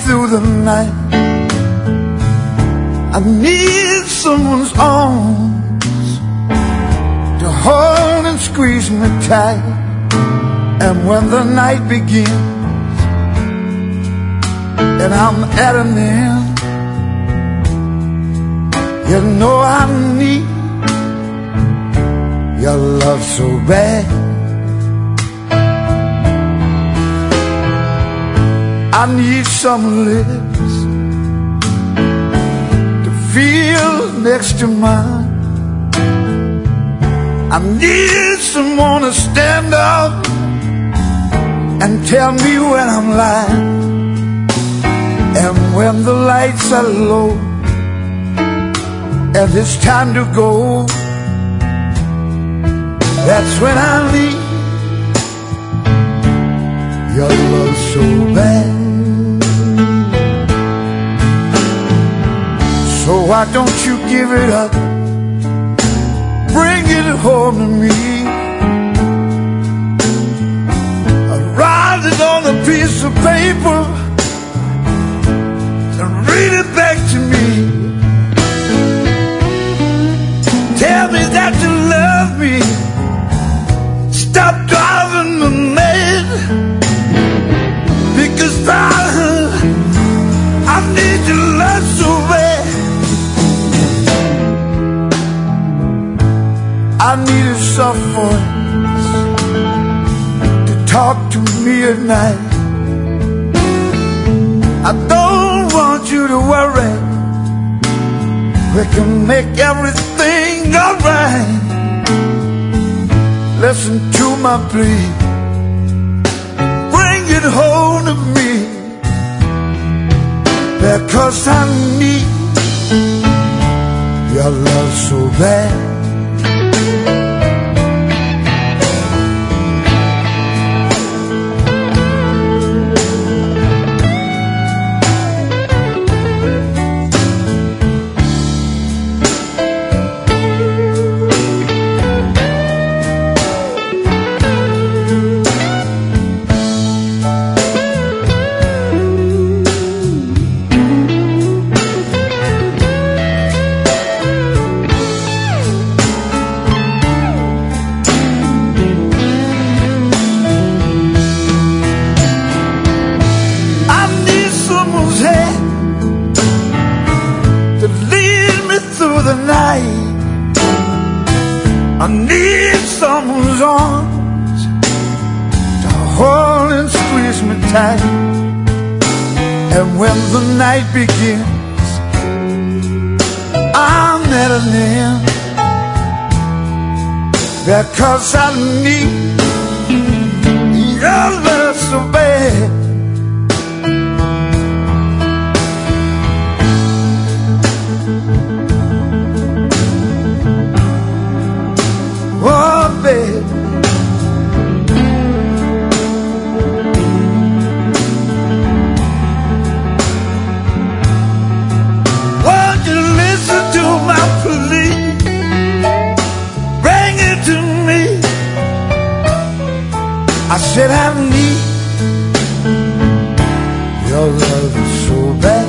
through the night. I need someone's arms to hold and squeeze me tight. And when the night begins and I'm at an end, you know I need your love so bad. I need some lips to feel next to mine. I need someone to stand up and tell me when I'm lying. And when the lights are low and it's time to go, that's when I need your love so bad. So why don't you give it up, bring it home to me. I'd write it on a piece of paper and read it back to me. Tell me that you love me, stop driving me mad, because darling, I need your love so bad. I need a soft voice to talk to me at night. I don't want you to worry, we can make everything alright. Listen to my plea, bring it home to me, because I need your love so bad. I need someone's arms to hold and squeeze me tight. And when the night begins, I'm at an end, because I need your love so bad. Oh, baby, won't you listen to my plea? Bring it to me. I said I need your love so bad.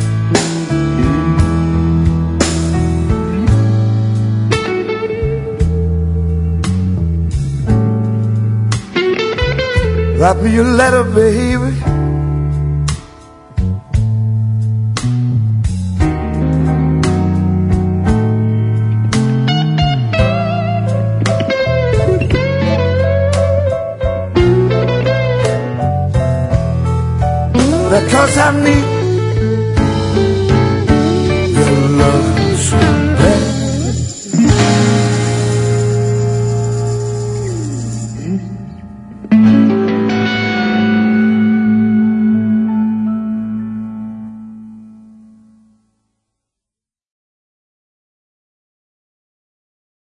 Write me a letter, baby. Because I need your love so